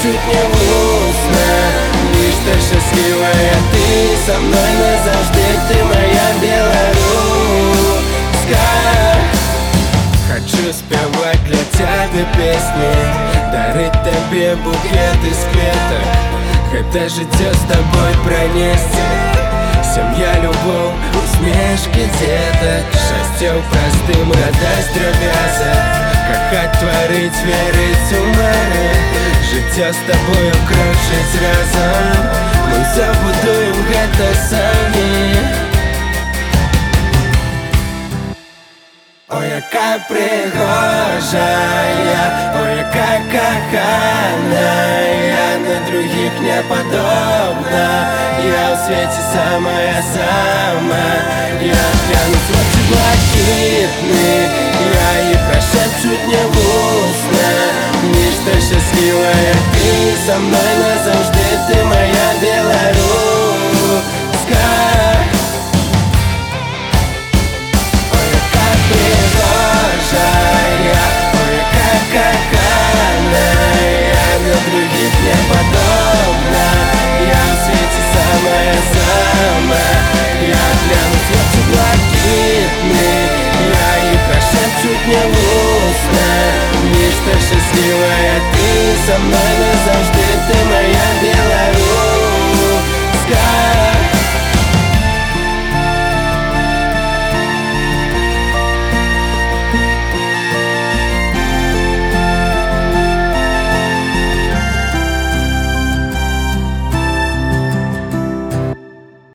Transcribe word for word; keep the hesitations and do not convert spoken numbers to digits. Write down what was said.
чуть не вкусно. Лишь ты счастливая, ты со мной назавжди, ты моя белоруска. Хочу спевать для тебя песни, дарить тебе букет из кветок, хотя житье с тобой пронести. Семья, любовь, усмешки деток, счастье простым, радость трёхвяза. Кохать, творить, верить, умереть, життя з тобою кружить разом. Мы забудуем это сами. Ой, яка пригожая, ой, яка коханая, на других не подобна. Я в свете самая-самая. Я глянусь в очи блакитные, я их прошепчут не в устно. Лишь ты счастливая, ты со мной назавжди, ты моя белоруска. Ой, яка пригожая, ой, яка коханая, на других не подобна. Я в свете самая-самая. Я глянусь в очи блакитные, я их прошепчут не в устно. Лишь ты счастливая, ты со мной